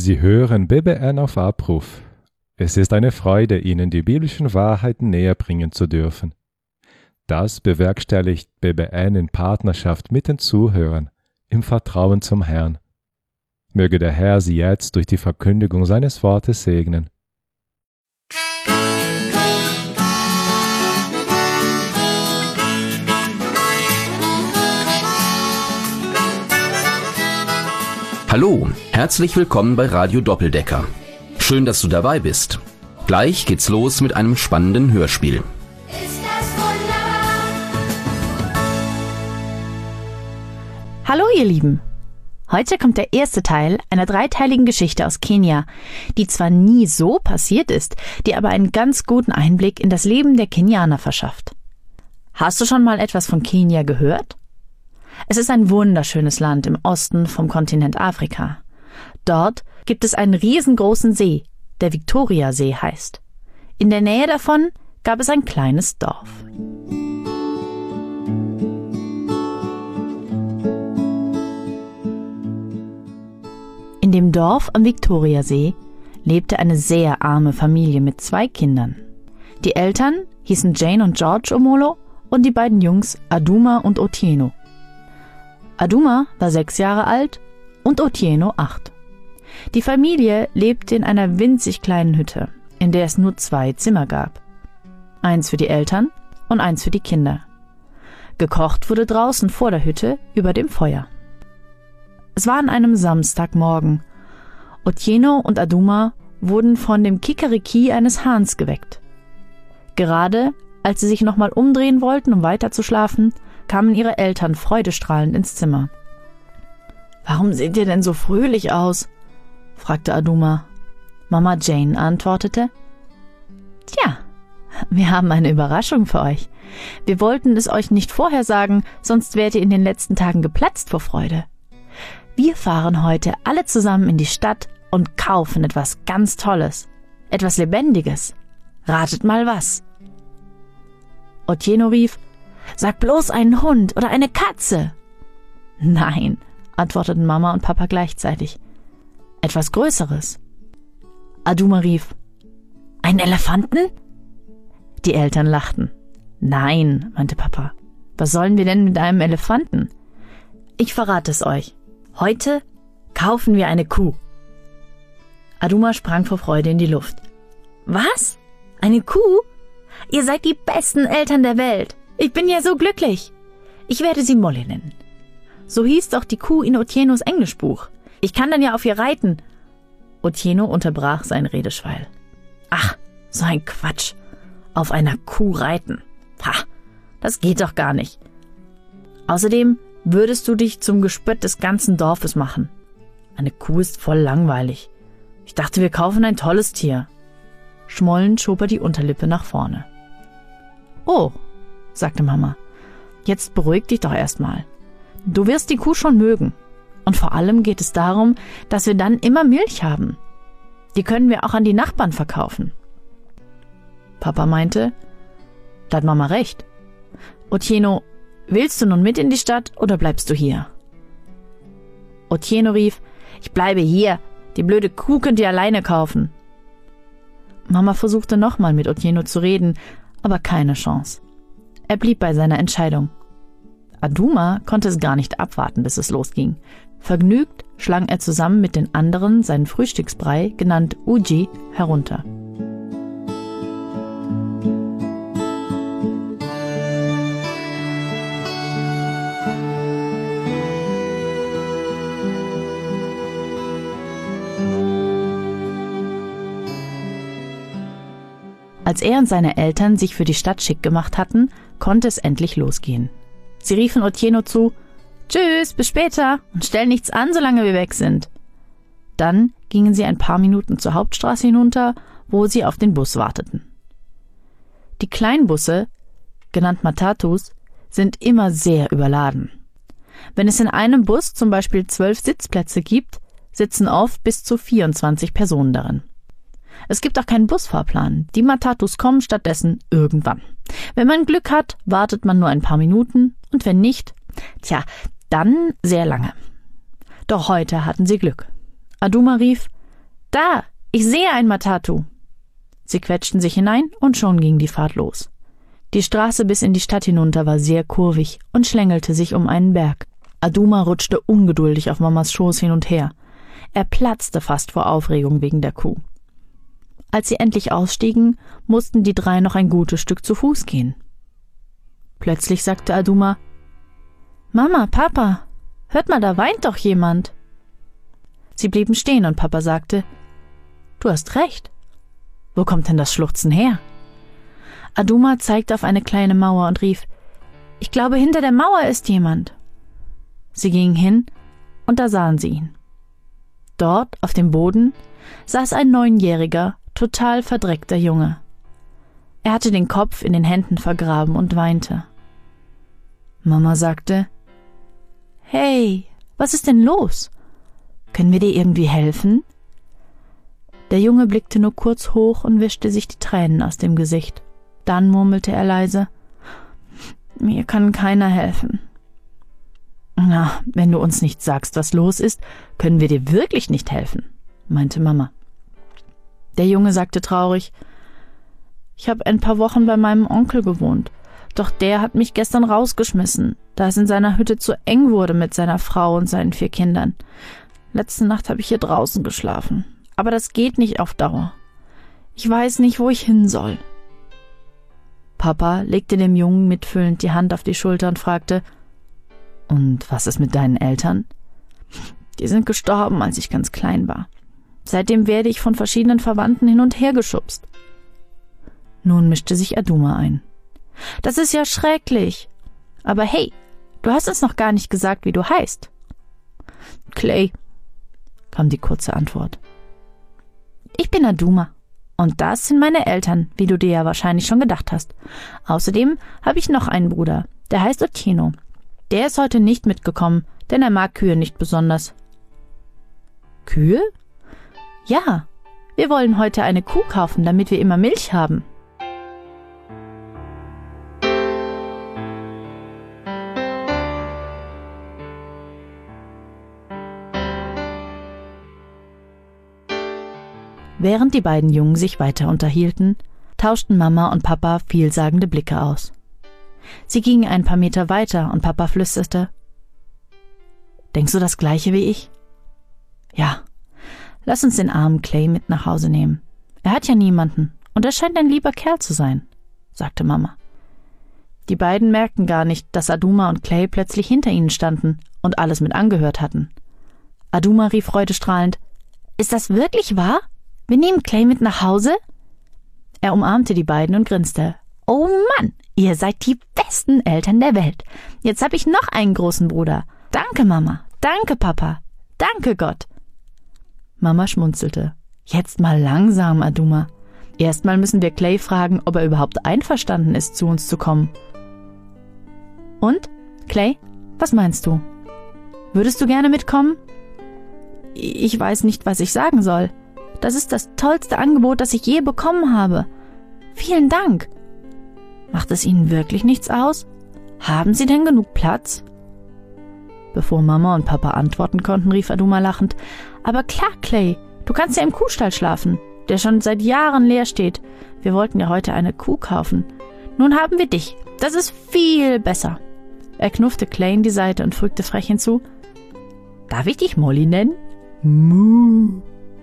Sie hören BBN auf Abruf. Es ist eine Freude, Ihnen die biblischen Wahrheiten näher bringen zu dürfen. Das bewerkstelligt BBN in Partnerschaft mit den Zuhörern, im Vertrauen zum Herrn. Möge der Herr Sie jetzt durch die Verkündigung seines Wortes segnen. Hallo, herzlich willkommen bei Radio Doppeldecker. Schön, dass du dabei bist. Gleich geht's los mit einem spannenden Hörspiel. Hallo ihr Lieben! Heute kommt der erste Teil einer dreiteiligen Geschichte aus Kenia, die zwar nie so passiert ist, die aber einen ganz guten Einblick in das Leben der Kenianer verschafft. Hast du schon mal etwas von Kenia gehört? Es ist ein wunderschönes Land im Osten vom Kontinent Afrika. Dort gibt es einen riesengroßen See, der Victoria-See heißt. In der Nähe davon gab es ein kleines Dorf. In dem Dorf am Victoria-See lebte eine sehr arme Familie mit 2 Kindern. Die Eltern hießen Jane und George Omolo und die beiden Jungs Aduma und Otieno. Aduma war 6 Jahre alt und Otieno 8. Die Familie lebte in einer winzig kleinen Hütte, in der es nur 2 Zimmer gab. Eins für die Eltern und eins für die Kinder. Gekocht wurde draußen vor der Hütte über dem Feuer. Es war an einem Samstagmorgen. Otieno und Aduma wurden von dem Kikeriki eines Hahns geweckt. Gerade als sie sich nochmal umdrehen wollten, um weiter zu schlafen, kamen ihre Eltern freudestrahlend ins Zimmer. »Warum seht ihr denn so fröhlich aus?« fragte Aduma. Mama Jane antwortete, »Tja, wir haben eine Überraschung für euch. Wir wollten es euch nicht vorher sagen, sonst wärt ihr in den letzten Tagen geplatzt vor Freude. Wir fahren heute alle zusammen in die Stadt und kaufen etwas ganz Tolles, etwas Lebendiges. Ratet mal was.« Otieno rief, »Sag bloß einen Hund oder eine Katze!« »Nein«, antworteten Mama und Papa gleichzeitig. »Etwas Größeres.« Aduma rief, »Einen Elefanten?« Die Eltern lachten. »Nein«, meinte Papa. »Was sollen wir denn mit einem Elefanten?« »Ich verrate es euch. Heute kaufen wir eine Kuh.« Aduma sprang vor Freude in die Luft. »Was? Eine Kuh? Ihr seid die besten Eltern der Welt. Ich bin ja so glücklich. Ich werde sie Molly nennen. So hieß doch die Kuh in Otienos Englischbuch. Ich kann dann ja auf ihr reiten.« Otieno unterbrach seinen Redeschwall. »Ach, so ein Quatsch. Auf einer Kuh reiten. Ha, das geht doch gar nicht. Außerdem würdest du dich zum Gespött des ganzen Dorfes machen. Eine Kuh ist voll langweilig. Ich dachte, wir kaufen ein tolles Tier.« Schmollend schob er die Unterlippe nach vorne. »Oh«, sagte Mama, »jetzt beruhig dich doch erstmal. Du wirst die Kuh schon mögen. Und vor allem geht es darum, dass wir dann immer Milch haben. Die können wir auch an die Nachbarn verkaufen.« Papa meinte, da hat Mama recht. »Otieno, willst du nun mit in die Stadt oder bleibst du hier?« Otieno rief, »Ich bleibe hier. Die blöde Kuh könnt ihr alleine kaufen.« Mama versuchte nochmal mit Otieno zu reden, aber keine Chance. Er blieb bei seiner Entscheidung. Aduma konnte es gar nicht abwarten, bis es losging. Vergnügt schlang er zusammen mit den anderen seinen Frühstücksbrei, genannt Uji, herunter. Als er und seine Eltern sich für die Stadt schick gemacht hatten, konnte es endlich losgehen. Sie riefen Otieno zu, »Tschüss, bis später und stell nichts an, solange wir weg sind.« Dann gingen sie ein paar Minuten zur Hauptstraße hinunter, wo sie auf den Bus warteten. Die Kleinbusse, genannt Matatus, sind immer sehr überladen. Wenn es in einem Bus zum Beispiel 12 Sitzplätze gibt, sitzen oft bis zu 24 Personen darin. Es gibt auch keinen Busfahrplan. Die Matatus kommen stattdessen irgendwann. Wenn man Glück hat, wartet man nur ein paar Minuten und wenn nicht, dann sehr lange. Doch heute hatten sie Glück. Aduma rief, Da, ich sehe ein Matatu. Sie quetschten sich hinein und schon ging die Fahrt los. Die Straße bis in die Stadt hinunter war sehr kurvig und schlängelte sich um einen Berg. Aduma rutschte ungeduldig auf Mamas Schoß hin und her. Er platzte fast vor Aufregung wegen der Kuh. Als sie endlich ausstiegen, mussten die drei noch ein gutes Stück zu Fuß gehen. Plötzlich sagte Aduma: »Mama, Papa, hört mal, da weint doch jemand.« Sie blieben stehen und Papa sagte: »Du hast recht. Wo kommt denn das Schluchzen her?« Aduma zeigte auf eine kleine Mauer und rief: »Ich glaube, hinter der Mauer ist jemand.« Sie gingen hin und da sahen sie ihn. Dort, auf dem Boden, saß ein 9-jähriger, total verdreckter Junge. Er hatte den Kopf in den Händen vergraben und weinte. Mama sagte: »Hey, was ist denn los? Können wir dir irgendwie helfen?« Der Junge blickte nur kurz hoch und wischte sich die Tränen aus dem Gesicht. Dann murmelte er leise: »Mir kann keiner helfen.« »Na, wenn du uns nicht sagst, was los ist, können wir dir wirklich nicht helfen«, meinte Mama. Der Junge sagte traurig: »Ich habe ein paar Wochen bei meinem Onkel gewohnt, doch der hat mich gestern rausgeschmissen, da es in seiner Hütte zu eng wurde mit seiner Frau und seinen 4 Kindern. Letzte Nacht habe ich hier draußen geschlafen, aber das geht nicht auf Dauer. Ich weiß nicht, wo ich hin soll.« Papa legte dem Jungen mitfühlend die Hand auf die Schulter und fragte: »Und was ist mit deinen Eltern?« »Die sind gestorben, als ich ganz klein war. Seitdem werde ich von verschiedenen Verwandten hin und her geschubst.« Nun mischte sich Aduma ein. »Das ist ja schrecklich. Aber hey, du hast uns noch gar nicht gesagt, wie du heißt.« »Clay«, kam die kurze Antwort. »Ich bin Aduma. Und das sind meine Eltern, wie du dir ja wahrscheinlich schon gedacht hast. Außerdem habe ich noch einen Bruder, der heißt Otieno. Der ist heute nicht mitgekommen, denn er mag Kühe nicht besonders.« »Kühe?« »Ja, wir wollen heute eine Kuh kaufen, damit wir immer Milch haben.« Während die beiden Jungen sich weiter unterhielten, tauschten Mama und Papa vielsagende Blicke aus. Sie gingen ein paar Meter weiter und Papa flüsterte: »Denkst du das Gleiche wie ich?« »Ja, lass uns den armen Clay mit nach Hause nehmen. Er hat ja niemanden und er scheint ein lieber Kerl zu sein«, sagte Mama. Die beiden merkten gar nicht, dass Aduma und Clay plötzlich hinter ihnen standen und alles mit angehört hatten. Aduma rief freudestrahlend: »Ist das wirklich wahr? Wir nehmen Clay mit nach Hause?« Er umarmte die beiden und grinste. »Oh Mann, ihr seid die besten Eltern der Welt. Jetzt habe ich noch einen großen Bruder. Danke, Mama. Danke, Papa. Danke, Gott.« Mama schmunzelte. »Jetzt mal langsam, Aduma. Erstmal müssen wir Clay fragen, ob er überhaupt einverstanden ist, zu uns zu kommen.« »Und, Clay, was meinst du? Würdest du gerne mitkommen?« »Ich weiß nicht, was ich sagen soll. Das ist das tollste Angebot, das ich je bekommen habe. Vielen Dank. Macht es Ihnen wirklich nichts aus? Haben Sie denn genug Platz?« Bevor Mama und Papa antworten konnten, rief Aduma lachend: »Aber klar, Clay, du kannst ja im Kuhstall schlafen, der schon seit Jahren leer steht. Wir wollten ja heute eine Kuh kaufen. Nun haben wir dich. Das ist viel besser.« Er knuffte Clay in die Seite und fügte frech hinzu: »Darf ich dich Molly nennen?« »Muh.«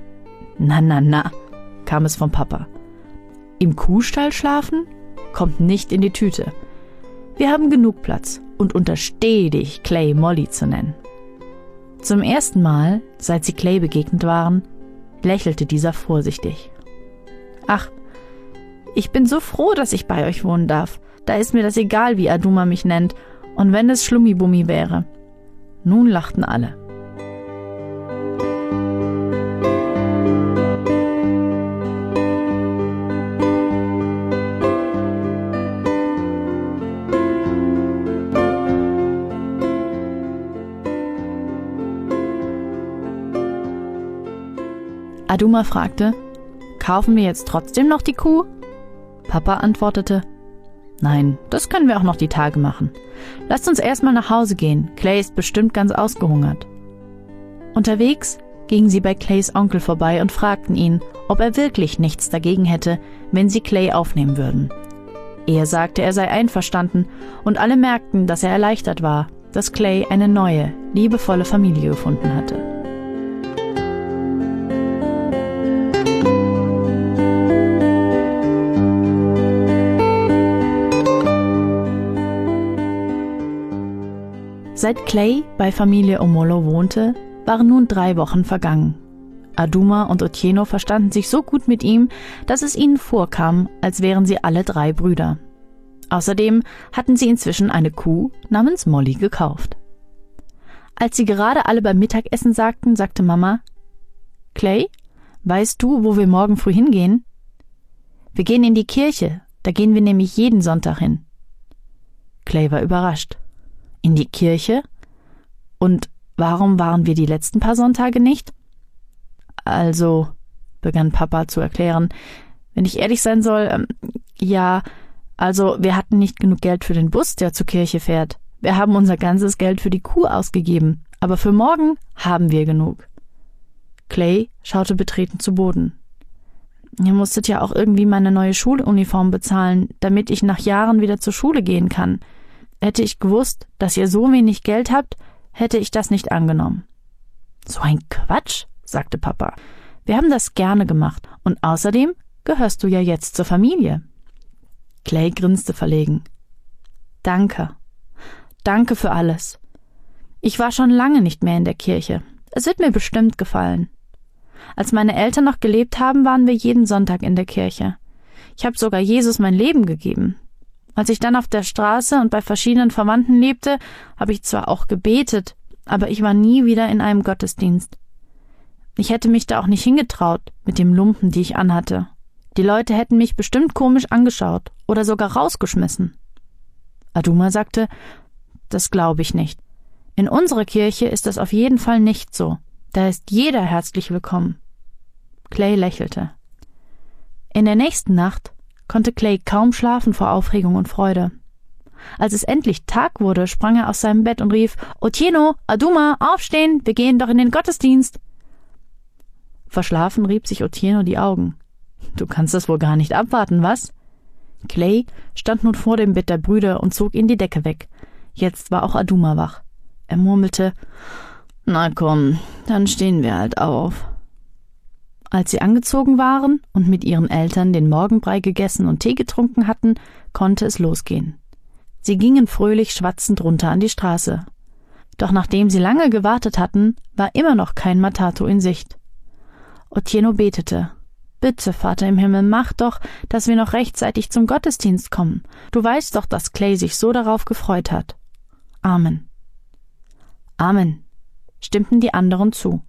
»Na«, kam es vom Papa. »Im Kuhstall schlafen? Kommt nicht in die Tüte. Wir haben genug Platz und untersteh dich, Clay Molly zu nennen.« Zum ersten Mal, seit sie Clay begegnet waren, lächelte dieser vorsichtig. »Ach, ich bin so froh, dass ich bei euch wohnen darf. Da ist mir das egal, wie Aduma mich nennt, und wenn es Schlummibummi wäre.« Nun lachten alle. Aduma fragte: »Kaufen wir jetzt trotzdem noch die Kuh?« Papa antwortete: »Nein, das können wir auch noch die Tage machen. Lasst uns erstmal nach Hause gehen. Clay ist bestimmt ganz ausgehungert.« Unterwegs gingen sie bei Clays Onkel vorbei und fragten ihn, ob er wirklich nichts dagegen hätte, wenn sie Clay aufnehmen würden. Er sagte, er sei einverstanden, und alle merkten, dass er erleichtert war, dass Clay eine neue, liebevolle Familie gefunden hatte. Seit Clay bei Familie Omolo wohnte, waren nun 3 Wochen vergangen. Aduma und Otieno verstanden sich so gut mit ihm, dass es ihnen vorkam, als wären sie alle 3 Brüder. Außerdem hatten sie inzwischen eine Kuh namens Molly gekauft. Als sie gerade alle beim Mittagessen sagte Mama: »Clay, weißt du, wo wir morgen früh hingehen?« »Wir gehen in die Kirche, da gehen wir nämlich jeden Sonntag hin.« Clay war überrascht. »In die Kirche? Und warum waren wir die letzten paar Sonntage nicht?« »Also«, begann Papa zu erklären, »wenn ich ehrlich sein soll, ja, also wir hatten nicht genug Geld für den Bus, der zur Kirche fährt. Wir haben unser ganzes Geld für die Kuh ausgegeben, aber für morgen haben wir genug.« Clay schaute betreten zu Boden. »Ihr musstet ja auch irgendwie meine neue Schuluniform bezahlen, damit ich nach Jahren wieder zur Schule gehen kann. Hätte ich gewusst, dass ihr so wenig Geld habt, hätte ich das nicht angenommen.« »So ein Quatsch«, sagte Papa. »Wir haben das gerne gemacht und außerdem gehörst du ja jetzt zur Familie.« Clay grinste verlegen. »Danke. Danke für alles. Ich war schon lange nicht mehr in der Kirche. Es wird mir bestimmt gefallen. Als meine Eltern noch gelebt haben, waren wir jeden Sonntag in der Kirche. Ich habe sogar Jesus mein Leben gegeben. Als ich dann auf der Straße und bei verschiedenen Verwandten lebte, habe ich zwar auch gebetet, aber ich war nie wieder in einem Gottesdienst. Ich hätte mich da auch nicht hingetraut, mit dem Lumpen, die ich anhatte. Die Leute hätten mich bestimmt komisch angeschaut oder sogar rausgeschmissen.« Aduma sagte: »Das glaube ich nicht. In unserer Kirche ist das auf jeden Fall nicht so. Da ist jeder herzlich willkommen.« Clay lächelte. In der nächsten Nacht konnte Clay kaum schlafen vor Aufregung und Freude. Als es endlich Tag wurde, sprang er aus seinem Bett und rief: »Otieno, Aduma, aufstehen, wir gehen doch in den Gottesdienst!« Verschlafen rieb sich Otieno die Augen. »Du kannst das wohl gar nicht abwarten, was?« Clay stand nun vor dem Bett der Brüder und zog ihnen die Decke weg. Jetzt war auch Aduma wach. Er murmelte: »Na komm, dann stehen wir halt auf.« Als sie angezogen waren und mit ihren Eltern den Morgenbrei gegessen und Tee getrunken hatten, konnte es losgehen. Sie gingen fröhlich schwatzend runter an die Straße. Doch nachdem sie lange gewartet hatten, war immer noch kein Matatu in Sicht. Otieno betete: »Bitte, Vater im Himmel, mach doch, dass wir noch rechtzeitig zum Gottesdienst kommen. Du weißt doch, dass Clay sich so darauf gefreut hat. Amen.« »Amen«, stimmten die anderen zu.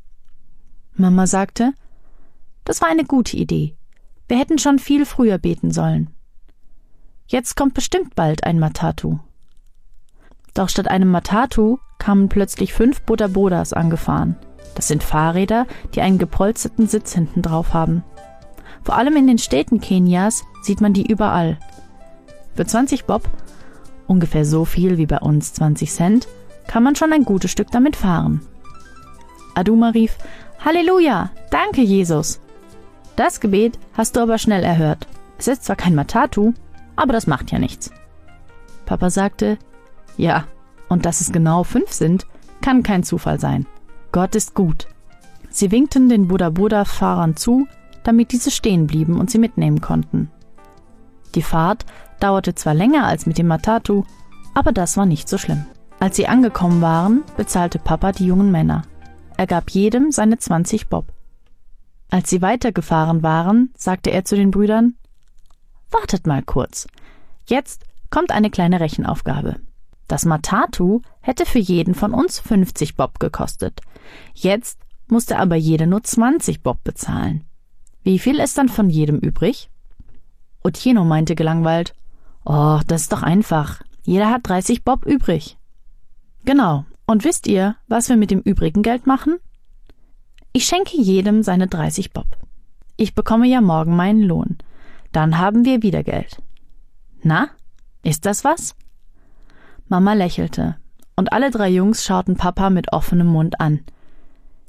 Mama sagte: »Das war eine gute Idee. Wir hätten schon viel früher beten sollen. Jetzt kommt bestimmt bald ein Matatu.« Doch statt einem Matatu kamen plötzlich 5 Bodabodas angefahren. Das sind Fahrräder, die einen gepolsterten Sitz hinten drauf haben. Vor allem in den Städten Kenias sieht man die überall. Für 20 Bob, ungefähr so viel wie bei uns 20 Cent, kann man schon ein gutes Stück damit fahren. Aduma rief: »Halleluja, danke Jesus!« Das Gebet hast du aber schnell erhört. Es ist zwar kein Matatu, aber das macht ja nichts. Papa sagte: »Ja, und dass es genau 5 sind, kann kein Zufall sein. Gott ist gut.« Sie winkten den Boda-Boda-Fahrern zu, damit diese stehen blieben und sie mitnehmen konnten. Die Fahrt dauerte zwar länger als mit dem Matatu, aber das war nicht so schlimm. Als sie angekommen waren, bezahlte Papa die jungen Männer. Er gab jedem seine 20 Bob. Als sie weitergefahren waren, sagte er zu den Brüdern: »Wartet mal kurz. Jetzt kommt eine kleine Rechenaufgabe. Das Matatu hätte für jeden von uns 50 Bob gekostet. Jetzt musste aber jeder nur 20 Bob bezahlen. Wie viel ist dann von jedem übrig?« Otieno meinte gelangweilt: »Oh, das ist doch einfach. Jeder hat 30 Bob übrig.« »Genau. Und wisst ihr, was wir mit dem übrigen Geld machen?« »Ich schenke jedem seine 30 Bob. Ich bekomme ja morgen meinen Lohn. Dann haben wir wieder Geld.« »Na, ist das was?« Mama lächelte, und alle 3 Jungs schauten Papa mit offenem Mund an.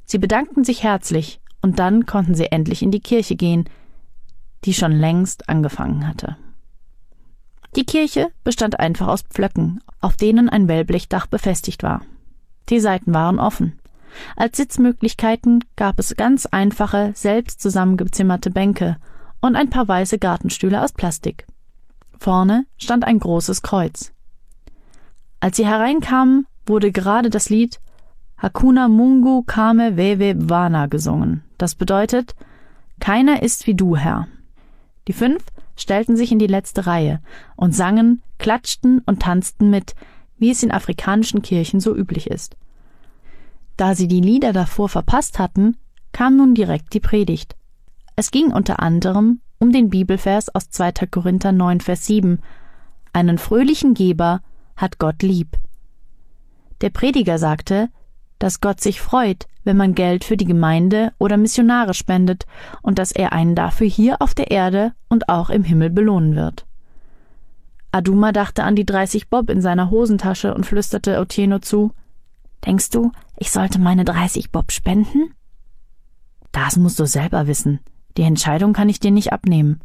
Sie bedankten sich herzlich und dann konnten sie endlich in die Kirche gehen, die schon längst angefangen hatte. Die Kirche bestand einfach aus Pflöcken, auf denen ein Wellblechdach befestigt war. Die Seiten waren offen. Als Sitzmöglichkeiten gab es ganz einfache, selbst zusammengezimmerte Bänke und ein paar weiße Gartenstühle aus Plastik. Vorne stand ein großes Kreuz. Als sie hereinkamen, wurde gerade das Lied Hakuna Mungu Kame Wewe Bwana gesungen. Das bedeutet, keiner ist wie du, Herr. Die 5 stellten sich in die letzte Reihe und sangen, klatschten und tanzten mit, wie es in afrikanischen Kirchen so üblich ist. Da sie die Lieder davor verpasst hatten, kam nun direkt die Predigt. Es ging unter anderem um den Bibelvers aus 2. Korinther 9, Vers 7. Einen fröhlichen Geber hat Gott lieb. Der Prediger sagte, dass Gott sich freut, wenn man Geld für die Gemeinde oder Missionare spendet und dass er einen dafür hier auf der Erde und auch im Himmel belohnen wird. Aduma dachte an die 30 Bob in seiner Hosentasche und flüsterte Otieno zu: »Denkst du, ich sollte meine 30 Bob spenden?« »Das musst du selber wissen. Die Entscheidung kann ich dir nicht abnehmen.«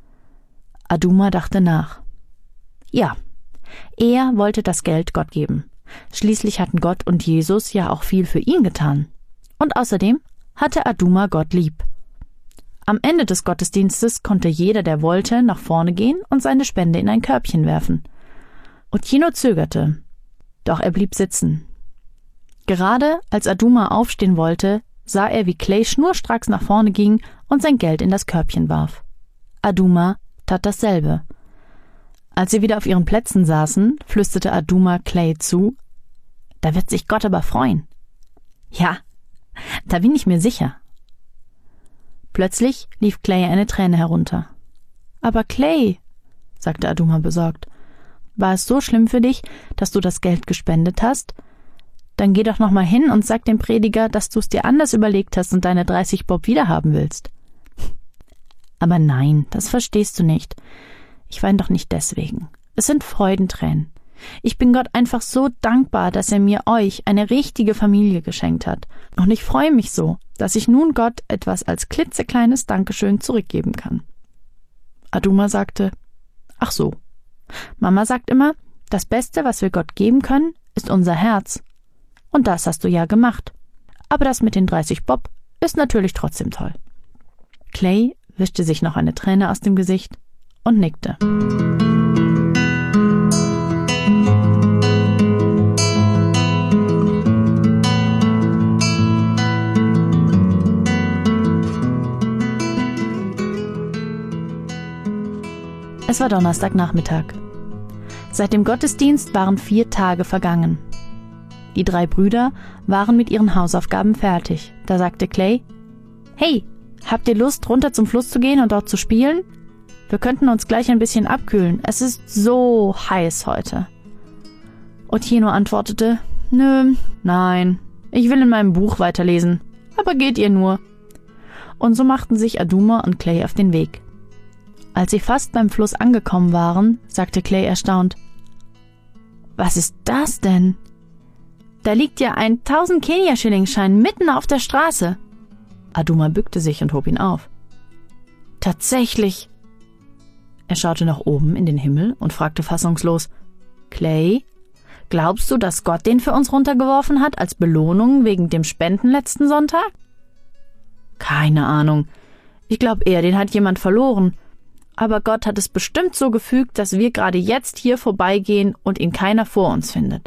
Aduma dachte nach. Ja, er wollte das Geld Gott geben. Schließlich hatten Gott und Jesus ja auch viel für ihn getan. Und außerdem hatte Aduma Gott lieb. Am Ende des Gottesdienstes konnte jeder, der wollte, nach vorne gehen und seine Spende in ein Körbchen werfen. Otieno zögerte, doch er blieb sitzen. Gerade als Aduma aufstehen wollte, sah er, wie Clay schnurstracks nach vorne ging und sein Geld in das Körbchen warf. Aduma tat dasselbe. Als sie wieder auf ihren Plätzen saßen, flüsterte Aduma Clay zu: »Da wird sich Gott aber freuen.« »Ja, da bin ich mir sicher.« Plötzlich lief Clay eine Träne herunter. »Aber Clay«, sagte Aduma besorgt, »war es so schlimm für dich, dass du das Geld gespendet hast? Dann geh doch noch mal hin und sag dem Prediger, dass du es dir anders überlegt hast und deine 30 Bob wiederhaben willst.« »Aber nein, das verstehst du nicht. Ich weine doch nicht deswegen. Es sind Freudentränen. Ich bin Gott einfach so dankbar, dass er mir euch, eine richtige Familie, geschenkt hat. Und ich freue mich so, dass ich nun Gott etwas als klitzekleines Dankeschön zurückgeben kann.« Aduma sagte: »Ach so. Mama sagt immer, das Beste, was wir Gott geben können, ist unser Herz. Und das hast du ja gemacht. Aber das mit den 30 Bob ist natürlich trotzdem toll.« Clay wischte sich noch eine Träne aus dem Gesicht und nickte. Es war Donnerstagnachmittag. Seit dem Gottesdienst waren 4 Tage vergangen. Die 3 Brüder waren mit ihren Hausaufgaben fertig. Da sagte Clay: »Hey, habt ihr Lust, runter zum Fluss zu gehen und dort zu spielen? Wir könnten uns gleich ein bisschen abkühlen. Es ist so heiß heute.« Otieno antwortete: »Nö, nein, ich will in meinem Buch weiterlesen. Aber geht ihr nur?« Und so machten sich Aduma und Clay auf den Weg. Als sie fast beim Fluss angekommen waren, sagte Clay erstaunt: »Was ist das denn? Da liegt ja ein 1000-Kenia-Schilling-Schein mitten auf der Straße.« Aduma bückte sich und hob ihn auf. »Tatsächlich!« Er schaute nach oben in den Himmel und fragte fassungslos: »Clay, glaubst du, dass Gott den für uns runtergeworfen hat als Belohnung wegen dem Spenden letzten Sonntag?« »Keine Ahnung. Ich glaube eher, den hat jemand verloren. Aber Gott hat es bestimmt so gefügt, dass wir gerade jetzt hier vorbeigehen und ihn keiner vor uns findet.«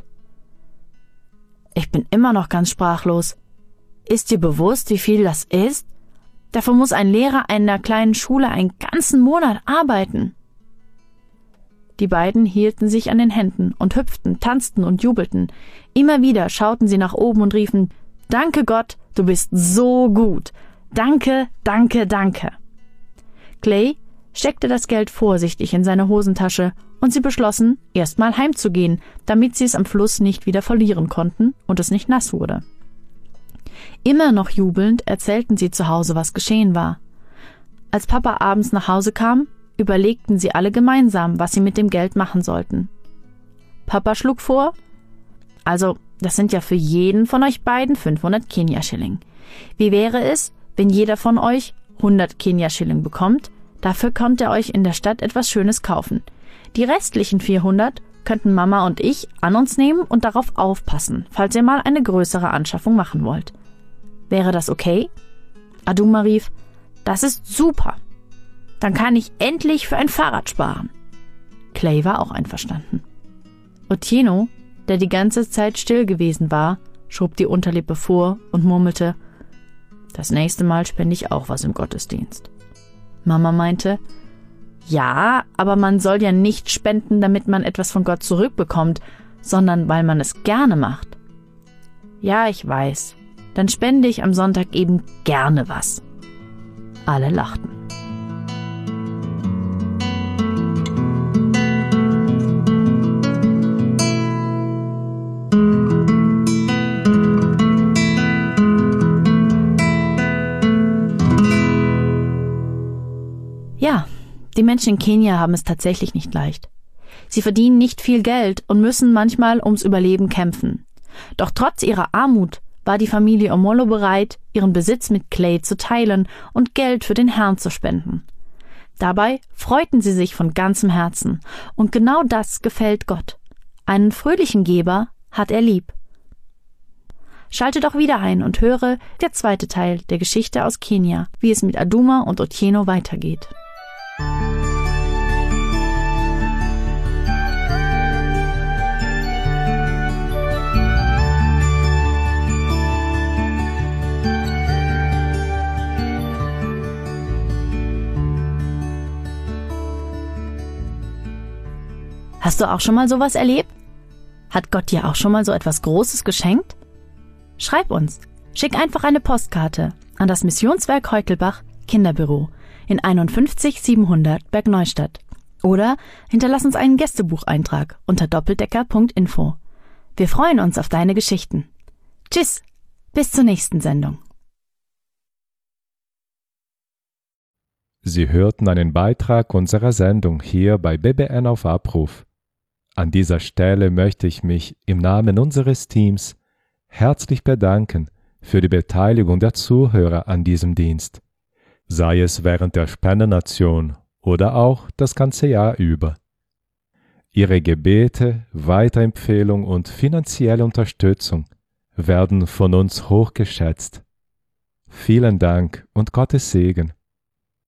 Ich bin immer noch ganz sprachlos. Ist dir bewusst, wie viel das ist? Dafür muss ein Lehrer einer kleinen Schule einen ganzen Monat arbeiten. Die beiden hielten sich an den Händen und hüpften, tanzten und jubelten. Immer wieder schauten sie nach oben und riefen: »Danke Gott, du bist so gut. Danke, danke, danke.« Clay steckte das Geld vorsichtig in seine Hosentasche und sie beschlossen, erstmal heimzugehen, damit sie es am Fluss nicht wieder verlieren konnten und es nicht nass wurde. Immer noch jubelnd erzählten sie zu Hause, was geschehen war. Als Papa abends nach Hause kam, überlegten sie alle gemeinsam, was sie mit dem Geld machen sollten. Papa schlug vor: »Also, das sind ja für jeden von euch beiden 500 Kenia-Schilling. Wie wäre es, wenn jeder von euch 100 Kenia-Schilling bekommt? Dafür könnt ihr euch in der Stadt etwas Schönes kaufen. Die restlichen 400 könnten Mama und ich an uns nehmen und darauf aufpassen, falls ihr mal eine größere Anschaffung machen wollt. Wäre das okay? Aduma rief, das ist super. Dann kann ich endlich für ein Fahrrad sparen. Clay war auch einverstanden. Otieno, der die ganze Zeit still gewesen war, schob die Unterlippe vor und murmelte, das nächste Mal spende ich auch was im Gottesdienst. Mama meinte, ja, aber man soll ja nicht spenden, damit man etwas von Gott zurückbekommt, sondern weil man es gerne macht. Ja, ich weiß. Dann spende ich am Sonntag eben gerne was. Alle lachten. Ja, die Menschen in Kenia haben es tatsächlich nicht leicht. Sie verdienen nicht viel Geld und müssen manchmal ums Überleben kämpfen. Doch trotz ihrer Armut war die Familie Omolo bereit, ihren Besitz mit Clay zu teilen und Geld für den Herrn zu spenden. Dabei freuten sie sich von ganzem Herzen. Und genau das gefällt Gott. Einen fröhlichen Geber hat er lieb. Schalte doch wieder ein und höre der zweite Teil der Geschichte aus Kenia, wie es mit Aduma und Otieno weitergeht. Hast du auch schon mal sowas erlebt? Hat Gott dir auch schon mal so etwas Großes geschenkt? Schreib uns. Schick einfach eine Postkarte an das Missionswerk Heukelbach, Kinderbüro in 51 700 Bergneustadt. Oder hinterlass uns einen Gästebucheintrag unter doppeldecker.info. Wir freuen uns auf deine Geschichten. Tschüss, bis zur nächsten Sendung. Sie hörten einen Beitrag unserer Sendung hier bei BBN auf Abruf. An dieser Stelle möchte ich mich im Namen unseres Teams herzlich bedanken für die Beteiligung der Zuhörer an diesem Dienst, sei es während der Spendenaktion oder auch das ganze Jahr über. Ihre Gebete, Weiterempfehlung und finanzielle Unterstützung werden von uns hochgeschätzt. Vielen Dank und Gottes Segen.